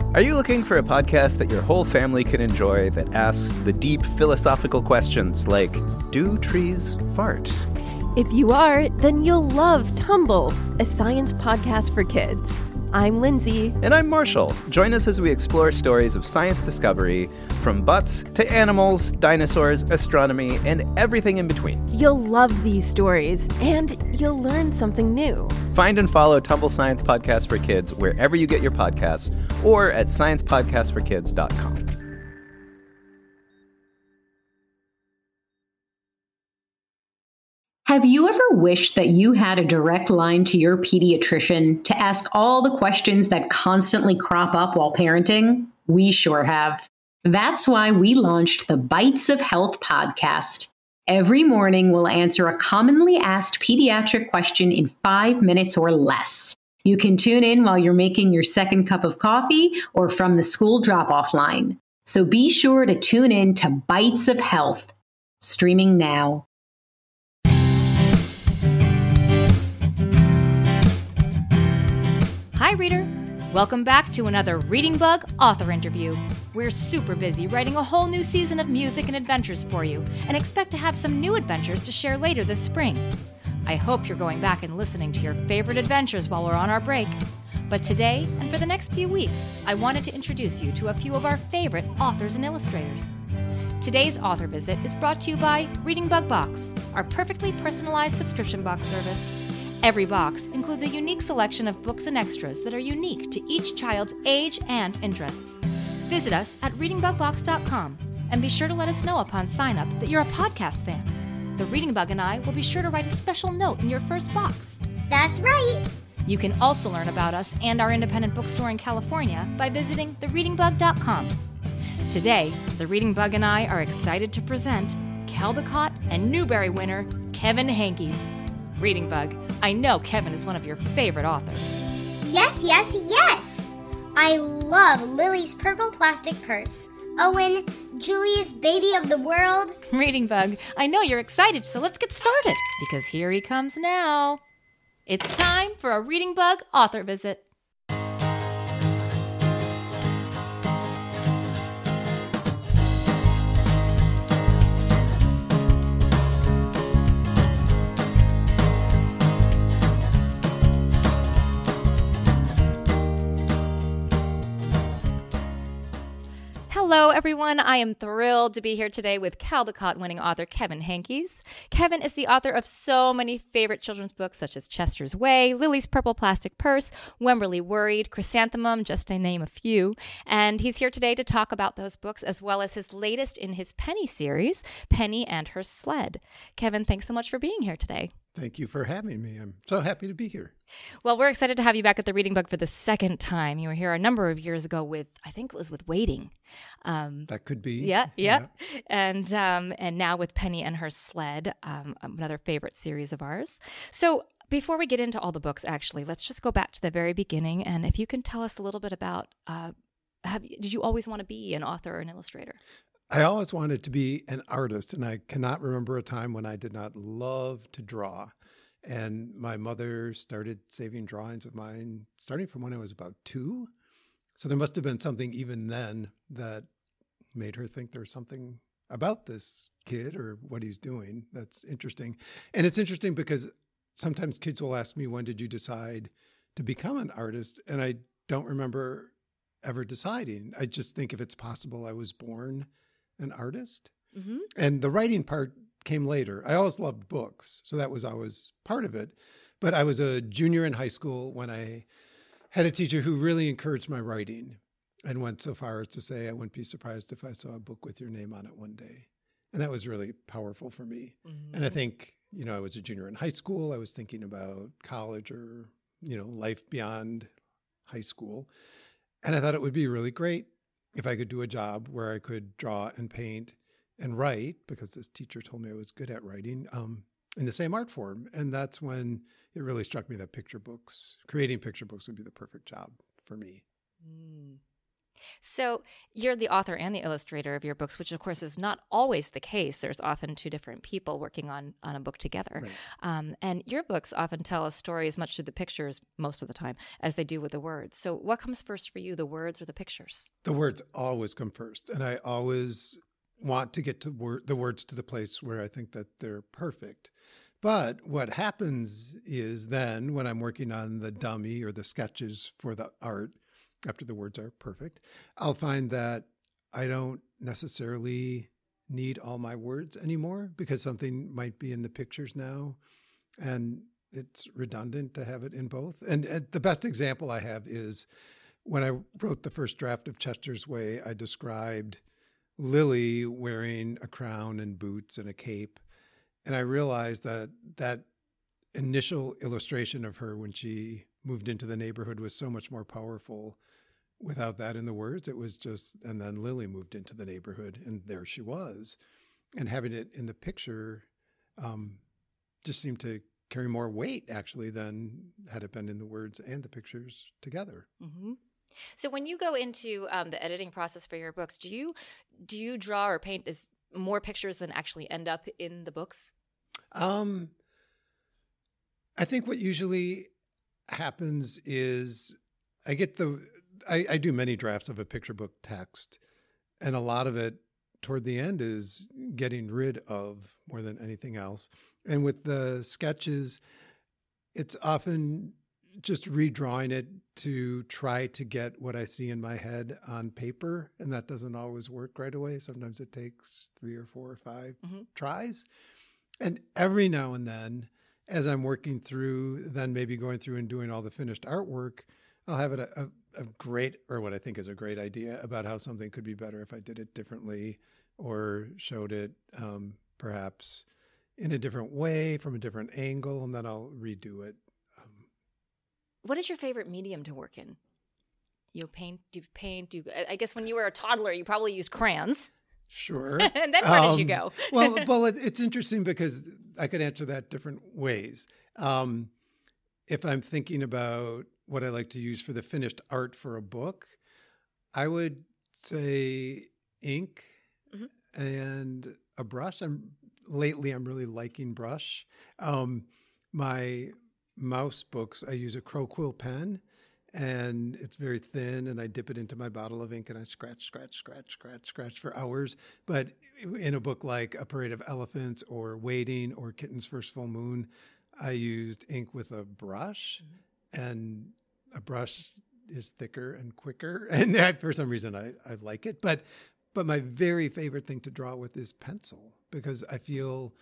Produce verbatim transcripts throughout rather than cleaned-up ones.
Are you looking for a podcast that your whole family can enjoy that asks the deep philosophical questions like, do trees fart? If you are, then you'll love Tumble, a science podcast for kids. I'm Lindsay. And I'm Marshall. Join us as we explore stories of science discovery, from butts to animals, dinosaurs, astronomy, and everything in between. You'll love these stories, and you'll learn something new. Find and follow Tumble Science Podcast for Kids wherever you get your podcasts, or at science podcast for kids dot com. Have you ever wished that you had a direct line to your pediatrician to ask all the questions that constantly crop up while parenting? We sure have. That's why we launched the Bites of Health podcast. Every morning, we'll answer a commonly asked pediatric question in five minutes or less. You can tune in while you're making your second cup of coffee or from the school drop-off line. So be sure to tune in to Bites of Health, streaming now. Hi, reader. Welcome back to another Reading Bug author interview. We're super busy writing a whole new season of music and adventures for you, and expect to have some new adventures to share later this spring. I hope you're going back and listening to your favorite adventures while we're on our break. But today, and for the next few weeks, I wanted to introduce you to a few of our favorite authors and illustrators. Today's author visit is brought to you by Reading Bug Box, our perfectly personalized subscription box service. Every box includes a unique selection of books and extras that are unique to each child's age and interests. Visit us at reading bug box dot com and be sure to let us know upon sign-up that you're a podcast fan. The Reading Bug and I will be sure to write a special note in your first box. That's right! You can also learn about us and our independent bookstore in California by visiting the reading bug dot com. Today, the Reading Bug and I are excited to present Caldecott and Newbery winner Kevin Henkes. Reading Bug, I know Kevin is one of your favorite authors. Yes, yes, yes! I love Lily's Purple Plastic Purse, Owen, Julia's Baby of the World. Reading Bug, I know you're excited, so let's get started, because here he comes now. It's time for a Reading Bug author visit. Hello, everyone. I am thrilled to be here today with Caldecott winning author Kevin Henkes. Kevin is the author of so many favorite children's books such as Chester's Way, Lily's Purple Plastic Purse, Wemberly Worried, Chrysanthemum, just to name a few. And he's here today to talk about those books as well as his latest in his Penny series, Penny and Her Sled. Kevin, thanks so much for being here today. Thank you for having me. I'm so happy to be here. Well, we're excited to have you back at the Reading Bug for the second time. You were here a number of years ago with, I think it was with Waiting. Um, that could be. Yeah, yeah. yeah. And um, and now with Penny and Her Sled, um, another favorite series of ours. So before we get into all the books, actually, let's just go back to the very beginning. And if you can tell us a little bit about, uh, have did you always want to be an author or an illustrator? I always wanted to be an artist, and I cannot remember a time when I did not love to draw. And my mother started saving drawings of mine starting from when I was about two. So there must have been something even then that made her think there's something about this kid or what he's doing that's interesting. And it's interesting because sometimes kids will ask me, when did you decide to become an artist? And I don't remember ever deciding. I just think if it's possible, I was born an artist. Mm-hmm. And the writing part came later. I always loved books, so that was always part of it. But I was a junior in high school when I had a teacher who really encouraged my writing and went so far as to say, I wouldn't be surprised if I saw a book with your name on it one day. And that was really powerful for me. Mm-hmm. And I think, you know, I was a junior in high school. I was thinking about college or, you know, life beyond high school. And I thought it would be really great if I could do a job where I could draw and paint and write, because this teacher told me I was good at writing, um, in the same art form. And that's when it really struck me that picture books, creating picture books would be the perfect job for me. Mm. So you're the author and the illustrator of your books, which of course is not always the case. There's often two different people working on, on a book together. Right. Um, and your books often tell a story as much through the pictures most of the time as they do with the words. So what comes first for you, the words or the pictures? The words always come first. And I always want to get to wor- the words to the place where I think that they're perfect. But what happens is then when I'm working on the dummy or the sketches for the art, after the words are perfect, I'll find that I don't necessarily need all my words anymore because something might be in the pictures now and it's redundant to have it in both. And uh, the best example I have is when I wrote the first draft of Chester's Way, I described Lily wearing a crown and boots and a cape. And I realized that that initial illustration of her when she moved into the neighborhood was so much more powerful without that in the words. It was just, and then Lily moved into the neighborhood and there she was. And having it in the picture um, just seemed to carry more weight actually than had it been in the words and the pictures together. Mm-hmm. So when you go into um, the editing process for your books, do you do you draw or paint as more pictures than actually end up in the books? Um, I think what usually happens is I get the, I, I do many drafts of a picture book text, and a lot of it toward the end is getting rid of more than anything else. And with the sketches, it's often just redrawing it to try to get what I see in my head on paper. And that doesn't always work right away. Sometimes it takes three or four or five mm-hmm. tries. And every now and then, as I'm working through, then maybe going through and doing all the finished artwork, I'll have it a, a, a great, or what I think is a great idea about how something could be better if I did it differently or showed it um, perhaps in a different way from a different angle, and then I'll redo it. Um, what is your favorite medium to work in? You paint, do you paint, do you, I guess when you were a toddler, you probably used crayons. Sure. And then where um, did you go? well, well, it, it's interesting because I could answer that different ways. Um, if I'm thinking about what I like to use for the finished art for a book, I would say ink mm-hmm. and a brush. I'm lately I'm really liking brush. Um, my mouse books, I use a Crow Quill pen. And it's very thin, and I dip it into my bottle of ink, and I scratch, scratch, scratch, scratch, scratch for hours. But in a book like A Parade of Elephants or Waiting or Kitten's First Full Moon, I used ink with a brush, mm-hmm. and a brush is thicker and quicker. And that, for some reason, I, I like it. But but my very favorite thing to draw with is pencil, because I feel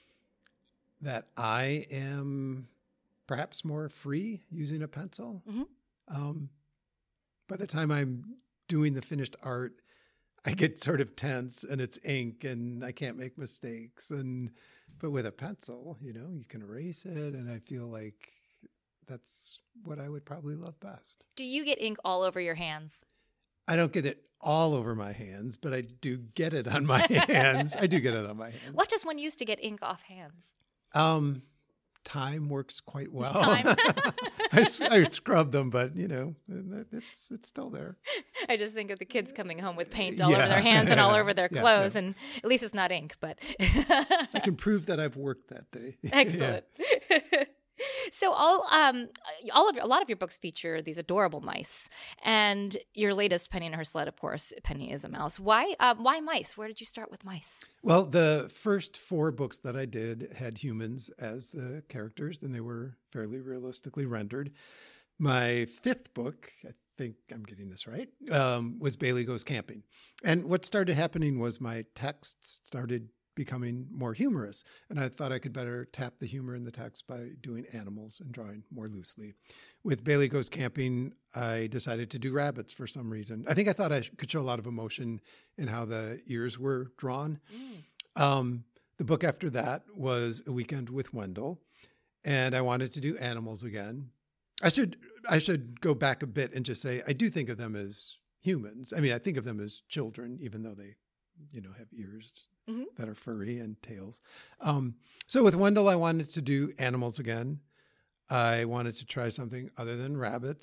that I am perhaps more free using a pencil. Mm-hmm. Um, by the time I'm doing the finished art, I get sort of tense and it's ink and I can't make mistakes. And, but with a pencil, you know, you can erase it. And I feel like that's what I would probably love best. Do you get ink all over your hands? I don't get it all over my hands, but I do get it on my hands. I do get it on my hands. What does one use to get ink off hands? Um, Time works quite well. Time. I, I scrub them, but you know, it's it's still there. I just think of the kids coming home with paint all yeah. over their hands and all over their clothes, yeah, yeah. and at least it's not ink. But I can prove that I've worked that day. Excellent. Yeah. So all um all of a lot of your books feature these adorable mice, and your latest, Penny and Her Sled, of course, Penny is a mouse. Why um, why mice? Where did you start with mice? Well, the first four books that I did had humans as the characters, and they were fairly realistically rendered. My fifth book, I think I'm getting this right, um, was Bailey Goes Camping, and what started happening was my texts started becoming more humorous. And I thought I could better tap the humor in the text by doing animals and drawing more loosely. With Bailey Goes Camping, I decided to do rabbits for some reason. I think I thought I could show a lot of emotion in how the ears were drawn. Mm. Um, the book after that was A Weekend with Wendell. And I wanted to do animals again. I should I should go back a bit and just say, I do think of them as humans. I mean, I think of them as children, even though they, you know, have ears Mm-hmm. that are furry and tails. Um, so with Wendell, I wanted to do animals again. I wanted to try something other than rabbits.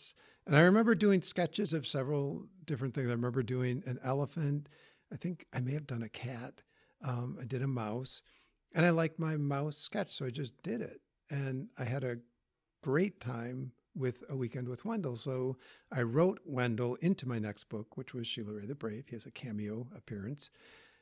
And I remember doing sketches of several different things. I remember doing an elephant. I think I may have done a cat. Um, I did a mouse. And I liked my mouse sketch, so I just did it. And I had a great time with A Weekend with Wendell. So I wrote Wendell into my next book, which was Sheila Ray the Brave. He has a cameo appearance.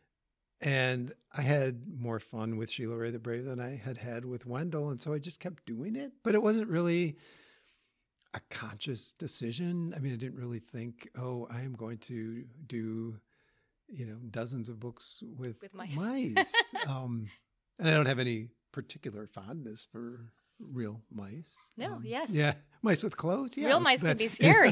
And I had more fun with Sheila Ray the Brave than I had had with Wendell. And so I just kept doing it. But it wasn't really a conscious decision. I mean, I didn't really think, oh, I am going to do, you know, dozens of books with, With mice. mice. um, and I don't have any particular fondness for real mice. No, Um, yes. Yeah. Mice with clothes. Yes, Real mice can but- be scary.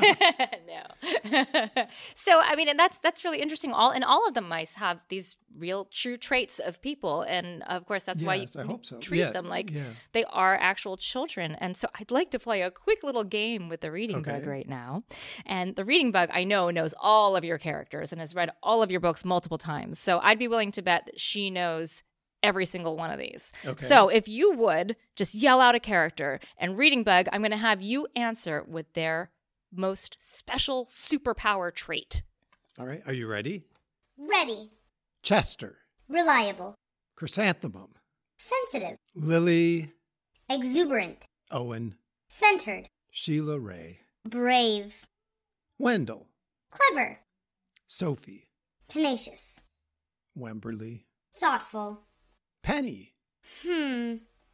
No. So I mean, and that's that's really interesting. All and all of the mice have these real, true traits of people, and of course, that's why you Yes, I hope so. treat Yeah, them like yeah. they are actual children. And so, I'd like to play a quick little game with the Reading Bug Okay. right now. And the Reading Bug, I know, knows all of your characters and has read all of your books multiple times. So I'd be willing to bet that she knows every single one of these. Okay. So if you would just yell out a character, and Reading Bug, I'm going to have you answer with their most special superpower trait. All right. Are you ready? Ready. Chester, Reliable. Chrysanthemum, Sensitive. Lily, Exuberant. Owen, Centered. Sheila Ray, Brave. Wendell, Clever. Sophie, Tenacious. Wemberly, Thoughtful. Penny. Hmm.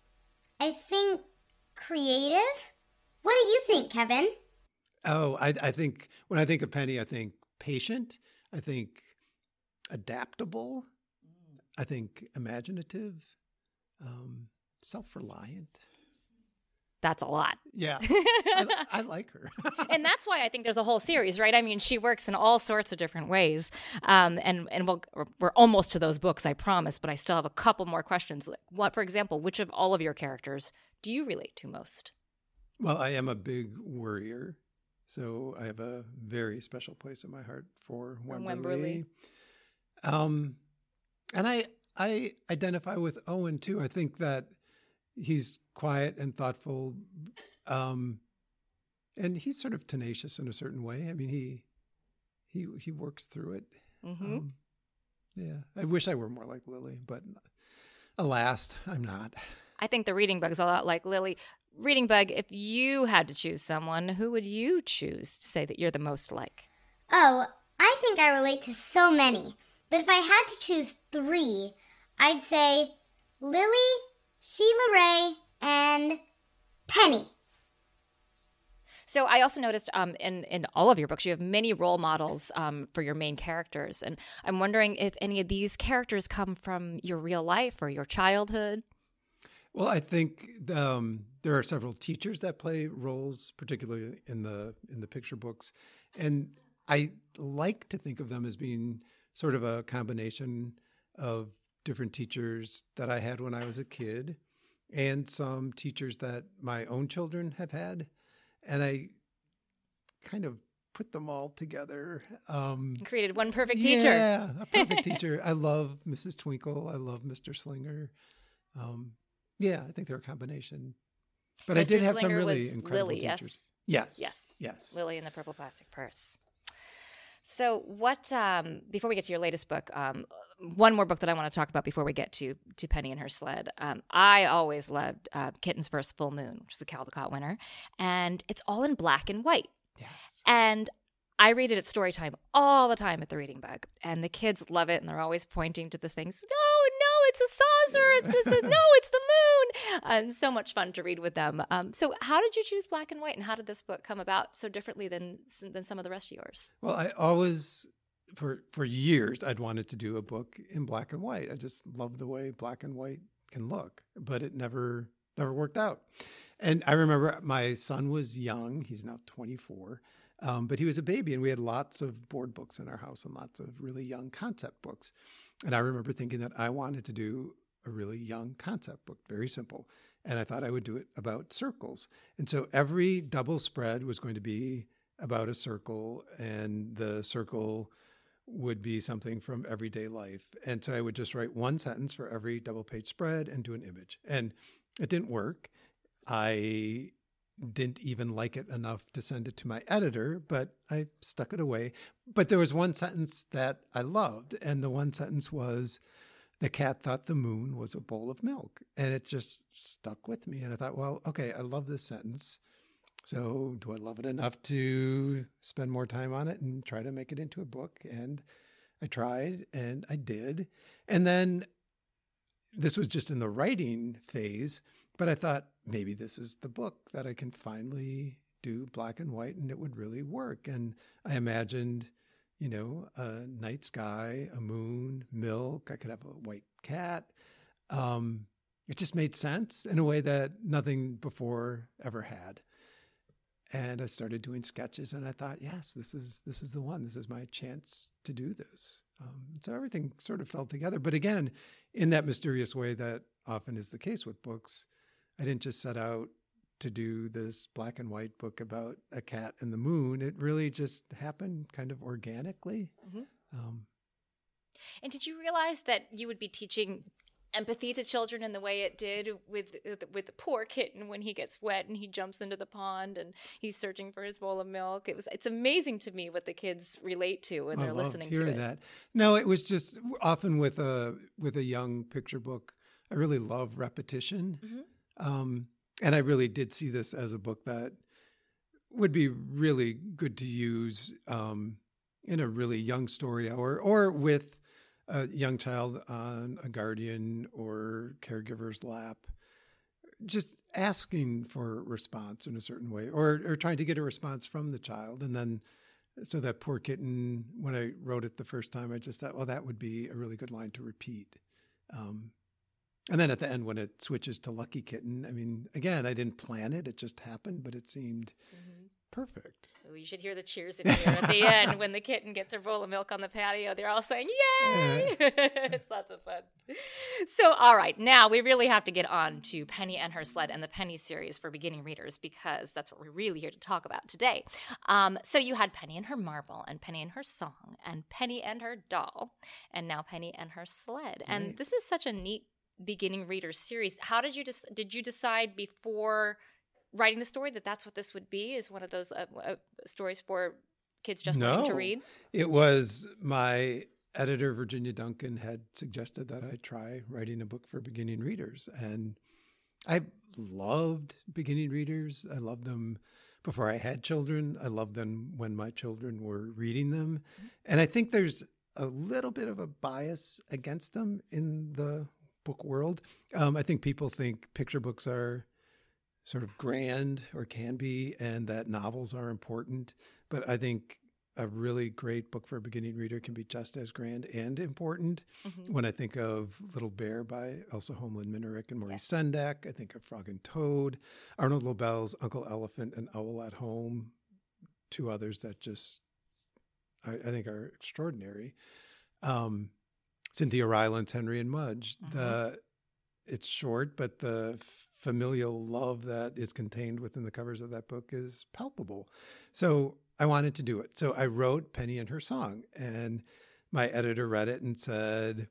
I think creative? What do you think, Kevin? Oh, I, I think when I think of Penny, I think patient. I think adaptable. I think imaginative, um, self-reliant. That's a lot. Yeah, I, I like her. And that's why I think there's a whole series, right? I mean, she works in all sorts of different ways. Um, and and we'll, we're almost to those books, I promise, but I still have a couple more questions. Like, what, for example, which of all of your characters do you relate to most? Well, I am a big worrier, so I have a very special place in my heart for For Wemberly. Wemberly. Um, and I I identify with Owen too. I think that he's quiet and thoughtful, um, and he's sort of tenacious in a certain way. I mean, he he he works through it. Mm-hmm. Um, yeah, I wish I were more like Lily, but alas, I'm not. I think the Reading Bug's a lot like Lily. Reading Bug, if you had to choose someone, who would you choose to say that you're the most like? Oh, I think I relate to so many. But if I had to choose three, I'd say Lily, Sheila Ray, and Penny. So I also noticed um, in, in all of your books, you have many role models um, for your main characters. And I'm wondering if any of these characters come from your real life or your childhood. Well, I think um, there are several teachers that play roles, particularly in the in the picture books, and I like to think of them as being sort of a combination of different teachers that I had when I was a kid, and some teachers that my own children have had, and I kind of put them all together. Um, You created one perfect teacher. Yeah, a perfect teacher. I love Missus Twinkle. I love Mister Slinger. Um, Yeah, I think they're a combination. But Mister I did have some Slinger really was incredible Lily, teachers. yes? Yes. Yes. Yes. Lily in the Purple Plastic Purse. So what, um, before we get to your latest book, um, one more book that I want to talk about before we get to, to Penny and her sled. Um, I always loved uh, Kitten's First Full Moon, which is the Caldecott winner. And it's all in black and white. Yes. And I read it at story time all the time at the Reading Bug, and the kids love it, and they're always pointing to the things. No, no, it's a saucer. It's, it's a, no, it's the moon. And so much fun to read with them. Um, so, how did you choose black and white, and how did this book come about so differently than than some of the rest of yours? Well, I always, for for years, I'd wanted to do a book in black and white. I just love the way black and white can look, but it never never worked out. And I remember my son was young. He's now twenty-four. Um, but he was a baby, and we had lots of board books in our house and lots of really young concept books. And I remember thinking that I wanted to do a really young concept book, very simple. And I thought I would do it about circles. And so every double spread was going to be about a circle, and the circle would be something from everyday life. And so I would just write one sentence for every double page spread and do an image. And it didn't work. I didn't even like it enough to send it to my editor, but I stuck it away. But there was one sentence that I loved, and the one sentence was, "The cat thought the moon was a bowl of milk." And it just stuck with me. And I thought, well, okay, I love this sentence. So do I love it enough to spend more time on it and try to make it into a book? And I tried, and I did. And then this was just in the writing phase, but I thought maybe this is the book that I can finally do black and white and it would really work. And I imagined, you know, a night sky, a moon, milk. I could have a white cat. Um, it just made sense in a way that nothing before ever had. And I started doing sketches, and I thought, yes, this is this is the one. This is my chance to do this. Um, so everything sort of fell together. But again, in that mysterious way that often is the case with books, I didn't just set out to do this black and white book about a cat and the moon. It really just happened kind of organically. Mm-hmm. Um, and did you realize that you would be teaching empathy to children in the way it did with with the poor kitten when he gets wet and he jumps into the pond and he's searching for his bowl of milk? It was it's amazing to me what the kids relate to when they're I love listening to hearing it. That. No, it was just often with a with a young picture book, I really love repetition. Mm-hmm. Um, and I really did see this as a book that would be really good to use um, in a really young story hour or with a young child on a guardian or caregiver's lap, just asking for response in a certain way or, or trying to get a response from the child. And then, so that poor kitten, when I wrote it the first time, I just thought, well, that would be a really good line to repeat. Um, and then at the end, when it switches to Lucky Kitten, I mean, again, I didn't plan it. It just happened, but it seemed mm-hmm. perfect. Oh, you should hear the cheers in here at the end when the kitten gets her bowl of milk on the patio. They're all saying, yay! Yeah. It's lots of fun. So, all right, now we really have to get on to Penny and Her Sled and the Penny series for beginning readers because that's what we're really here to talk about today. Um, so you had Penny and Her Marble and Penny and Her Song and Penny and Her Doll and now Penny and Her Sled. And right. This is such a neat beginning reader series. How did you des- did you decide before writing the story that that's what this would be, is one of those uh, uh, stories for kids just no, learning to read? It was my editor, Virginia Duncan, had suggested that I try writing a book for beginning readers. And I loved beginning readers. I loved them before I had children. I loved them when my children were reading them. Mm-hmm. And I think there's a little bit of a bias against them in the book world. Um, I think people think picture books are sort of grand or can be, and that novels are important. But I think a really great book for a beginning reader can be just as grand and important. Mm-hmm. When I think of Little Bear by Elsa Holmlin-Minerick and Maurice yes. Sendak, I think of Frog and Toad, Arnold Lobel's Uncle Elephant and Owl at Home, two others that just, I, I think are extraordinary. Um, Cynthia Ryland's Henry and Mudge. Mm-hmm. The It's short, but the familial love that is contained within the covers of that book is palpable. So I wanted to do it. So I wrote Penny and Her Song, and my editor read it and said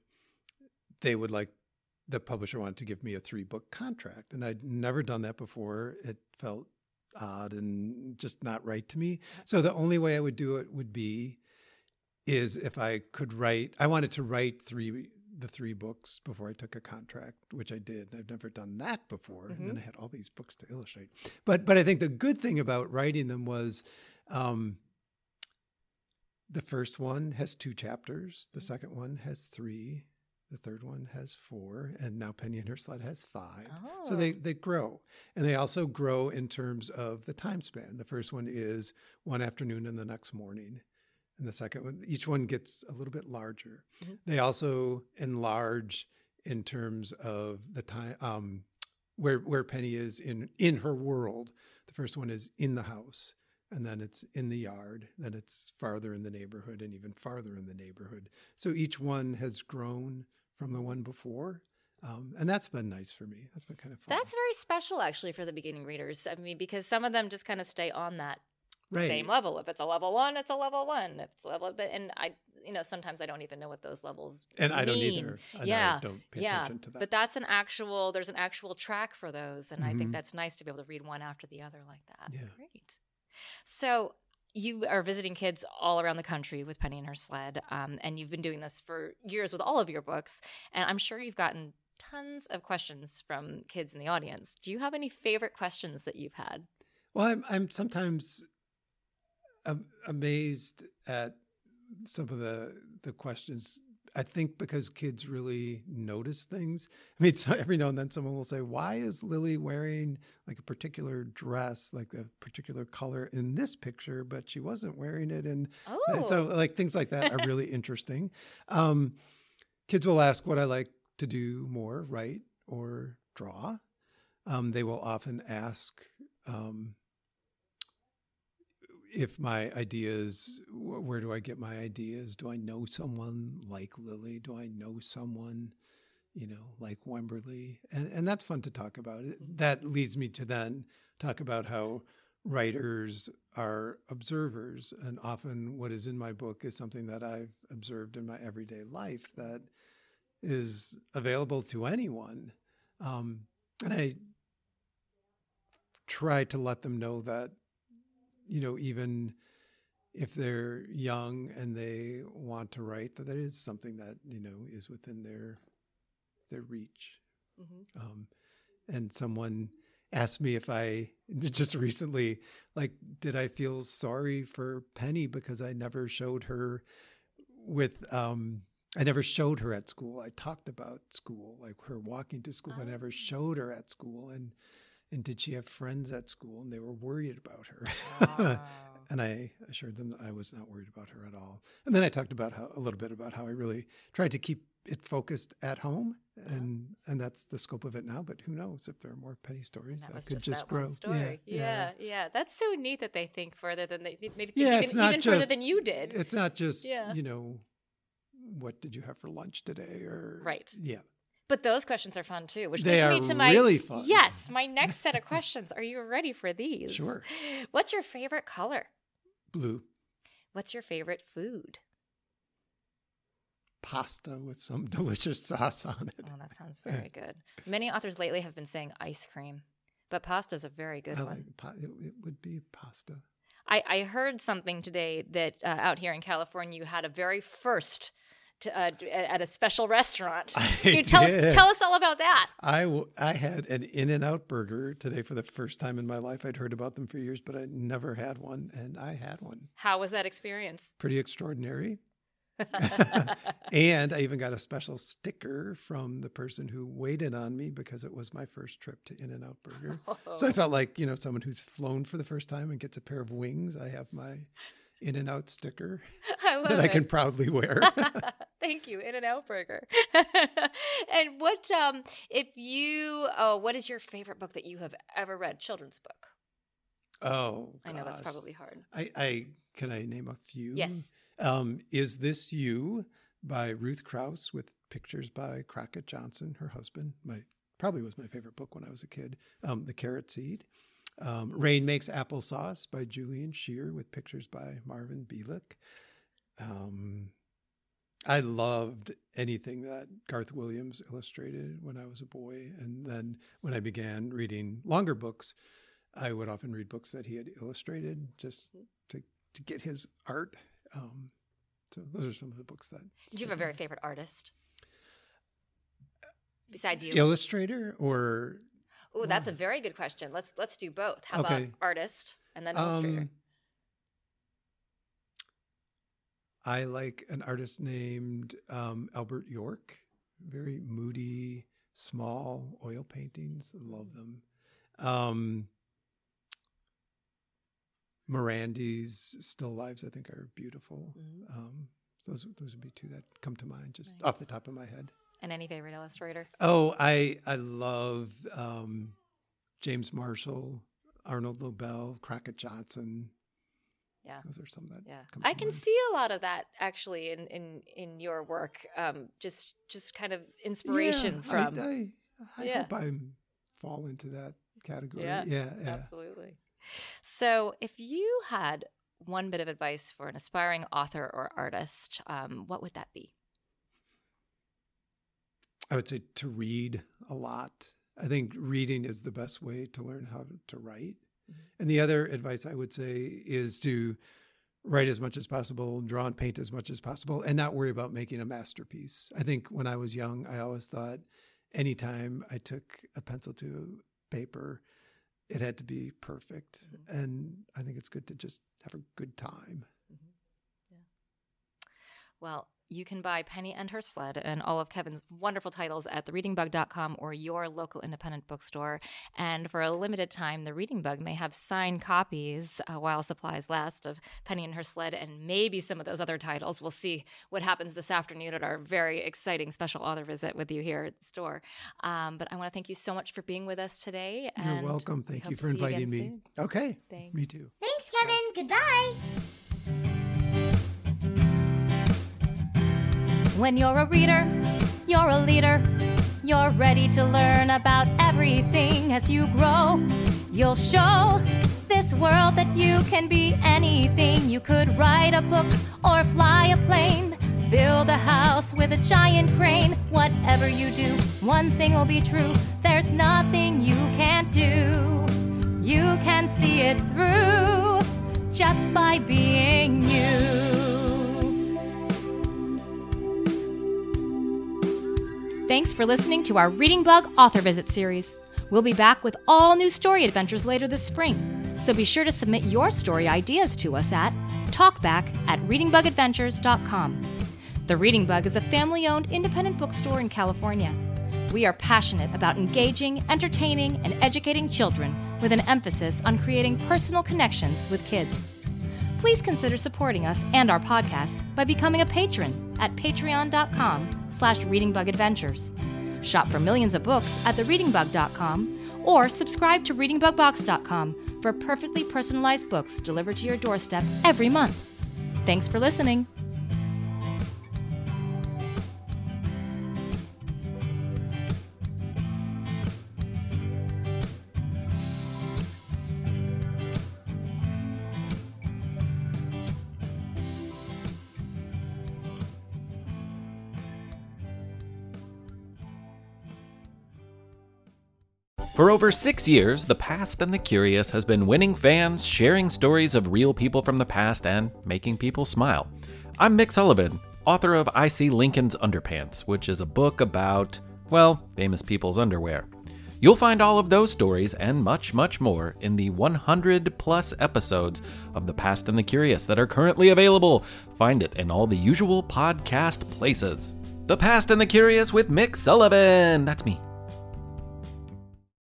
they would like, the publisher wanted to give me a three-book contract. And I'd never done that before. It felt odd and just not right to me. So the only way I would do it would be is if I could write, I wanted to write three the three books before I took a contract, which I did. I've never done that before. Mm-hmm. And then I had all these books to illustrate. But but I think the good thing about writing them was um, the first one has two chapters. The second one has three. The third one has four. And now Penny and Her Sled has five. Oh. So they, they grow. And they also grow in terms of the time span. The first one is one afternoon and the next morning. And the second one, each one gets a little bit larger. Mm-hmm. They also enlarge in terms of the time, um, where where Penny is in, in her world. The first one is in the house, and then it's in the yard, then it's farther in the neighborhood, and even farther in the neighborhood. So each one has grown from the one before. Um, and that's been nice for me. That's been kind of fun. That's very special, actually, for the beginning readers. I mean, because some of them just kind of stay on that Right. same level. If it's a level one, it's a level one. If it's a level, but and I, you know, sometimes I don't even know what those levels And mean. I don't either. And yeah, I don't pay yeah. attention to that. But that's an actual. There's an actual track for those, and I think Mhm. that's nice to be able to read one after the other like that. Yeah. Great. So you are visiting kids all around the country with Penny and her sled, um, and you've been doing this for years with all of your books, and I'm sure you've gotten tons of questions from kids in the audience. Do you have any favorite questions that you've had? Well, I'm I'm sometimes am- amazed at some of the the questions. I think because kids really notice things. I mean, so every now and then someone will say, "Why is Lily wearing like a particular dress, like a particular color in this picture, but she wasn't wearing it in?" Oh, So, like things like that are really interesting. Um, kids will ask what I like to do more, write or draw. Um, they will often ask. Um, If my ideas, wh- where do I get my ideas? Do I know someone like Lily? Do I know someone, you know, like Wemberly? And, and that's fun to talk about. It- That leads me to then talk about how writers are observers. And often what is in my book is something that I've observed in my everyday life that is available to anyone. Um, and I try to let them know that, you know, even if they're young and they want to write, that that is something that, you know, is within their their reach. Mhm. Um, and someone asked me if I just recently, like, did I feel sorry for Penny because I never showed her with, um, I never showed her at school. I talked about school, like her walking to school, but I never showed her at school. And And did she have friends at school? And they were worried about her. Wow. And I assured them that I was not worried about her at all. And then I talked about how, a little bit about how I really tried to keep it focused at home. And and that's the scope of it now. But who knows if there are more Penny stories That that, was could just, just that grow. one story. Yeah, yeah, yeah. That's so neat that they think further than they maybe think Yeah, even, it's not even further just- than you did. It's not just, Yeah. you know, what did you have for lunch today? Or Right. Yeah. But those questions are fun too, which They leads me are to my really fun. Yes, my next set of questions. Are you ready for these? Sure. What's your favorite color? Blue What's your favorite food? pasta with some delicious sauce on it. Oh, that sounds very good. Many authors lately have been saying ice cream, but pasta's a very good I one. like pa- it, it would be pasta. I, I heard something today that uh, out here in California, you had a very first to, uh, d- at a special restaurant. I Can you tell us, did. tell us all about that? I, w- I had an In-N-Out burger today for the first time in my life. I'd heard about them for years, but I never had one, and I had one. How was that experience? Pretty extraordinary. And I even got a special sticker from the person who waited on me because it was my first trip to In-N-Out Burger. So I felt like, you know, someone who's flown for the first time and gets a pair of wings. I have my In-N-Out sticker I love that I it. can proudly wear. Thank you, In-N-Out Burger. And what um if you oh what is your favorite book that you have ever read? Children's book. Oh, I know that's gosh. probably hard. I, I can I name a few? Yes. Um, Is This You by Ruth Krauss with pictures by Crockett Johnson, her husband. My probably was my favorite book when I was a kid. Um, The Carrot Seed. Um, Rain Makes Applesauce by Julian Scheer with pictures by Marvin Bielik. Um, I loved anything that Garth Williams illustrated when I was a boy. And then when I began reading longer books, I would often read books that he had illustrated just to, to get his art. Um, so those are some of the books that. Did you have a very favorite artist? Besides you. Illustrator or? Oh, that's a very good question. Let's let's do both. How Okay. about artist and then illustrator? Um, I like an artist named um, Albert York. Very moody, small oil paintings. I love them. Um, Morandi's Still Lives, I think, are beautiful. Mhm. Um, so those those would be two that come to mind just Nice. off the top of my head. And any favorite illustrator? Oh, I I love um, James Marshall, Arnold Lobel, Crockett Johnson. Yeah. Those are some that. Yeah, come I to can mind. see a lot of that actually in in in your work. Um, just just kind of inspiration Yeah, from. I, I, I Yeah. hope I fall into that category. Yeah, Yeah, yeah. Absolutely. So if you had one bit of advice for an aspiring author or artist, um, what would that be? I would say to read a lot. I think reading is the best way to learn how to write. Mm-hmm. And the other advice I would say is to write as much as possible, draw and paint as much as possible, and not worry about making a masterpiece. I think when I was young, I always thought anytime I took a pencil to paper, it had to be perfect. Mm-hmm. And I think it's good to just have a good time. Mm-hmm. Yeah. Well, you can buy Penny and Her Sled and all of Kevin's wonderful titles at the reading bug dot com or your local independent bookstore. And for a limited time, the Reading Bug may have signed copies uh, while supplies last of Penny and Her Sled and maybe some of those other titles. We'll see what happens this afternoon at our very exciting special author visit with you here at the store. Um, but I want to thank you so much for being with us today. You're and welcome. Thank you for inviting you me. Soon. Okay. Thanks. Me too. Thanks, Kevin. Goodbye. When you're a reader, you're a leader. You're ready to learn about everything as you grow. You'll show this world that you can be anything. You could write a book or fly a plane, build a house with a giant crane. Whatever you do, one thing will be true. There's nothing you can't do. You can see it through just by being you. Thanks for listening to our Reading Bug Author Visit series. We'll be back with all new story adventures later this spring. So be sure to submit your story ideas to us at talkback at reading bug adventures dot com. The Reading Bug is a family-owned independent bookstore in California. We are passionate about engaging, entertaining, and educating children with an emphasis on creating personal connections with kids. Please consider supporting us and our podcast by becoming a patron at patreon dot com slash reading bug adventures. Shop for millions of books at the reading bug dot com or subscribe to reading bug box dot com for perfectly personalized books delivered to your doorstep every month. Thanks for listening. For over six years, The Past and the Curious has been winning fans, sharing stories of real people from the past, and making people smile. I'm Mick Sullivan, author of I See Lincoln's Underpants, which is a book about, well, famous people's underwear. You'll find all of those stories and much, much more in the one hundred plus episodes of The Past and the Curious that are currently available. Find it in all the usual podcast places. The Past and the Curious with Mick Sullivan. That's me.